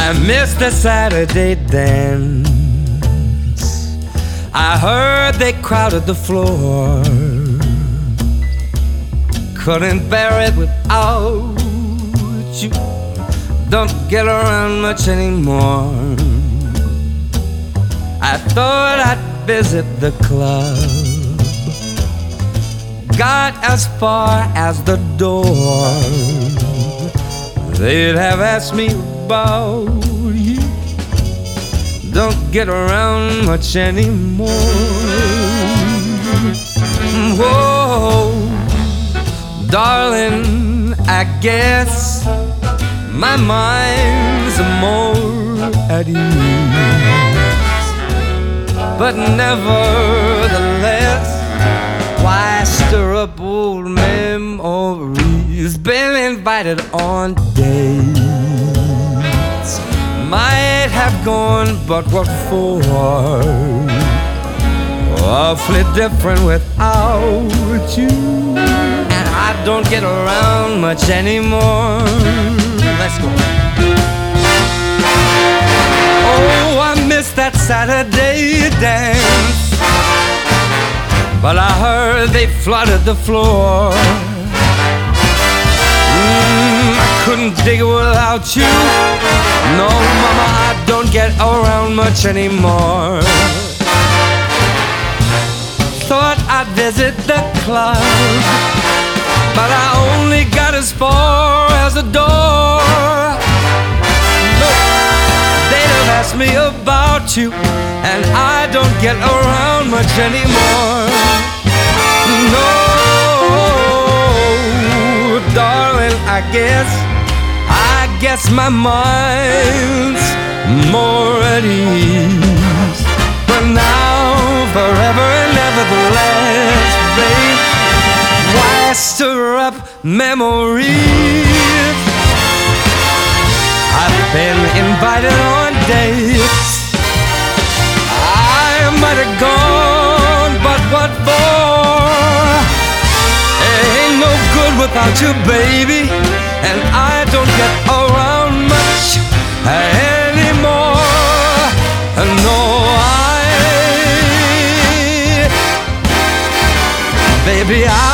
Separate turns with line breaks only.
I missed the Saturday dance. I heard they crowded the floor. Couldn't bear it without you. Don't get around much anymore. I thought I'd visit the club. Got as far as the door. They'd have asked me about you. Don't get around much anymore. Whoa, darling, I guess my mind's more at ease. But nevertheless, why stir up old memories? Been invited on dates, might have gone, but what for? Awfully different without you, and I don't get around much anymore. Let's go. Oh, I missed that Saturday dance, but I heard they flooded the floor. I couldn't dig it without you. No, mama, I don't get around much anymore. Thought I'd visit the club, but I only got as far as the door. Look, they'd have asked me about you, and I don't get around much anymore. No, darling, I guess my mind's more at ease. But now, forever and nevertheless, babe, why stir up memories? I've been invited on dates. I might have gone, but what for? Ain't no good without you, baby, and I don't get around much anymore. No, baby,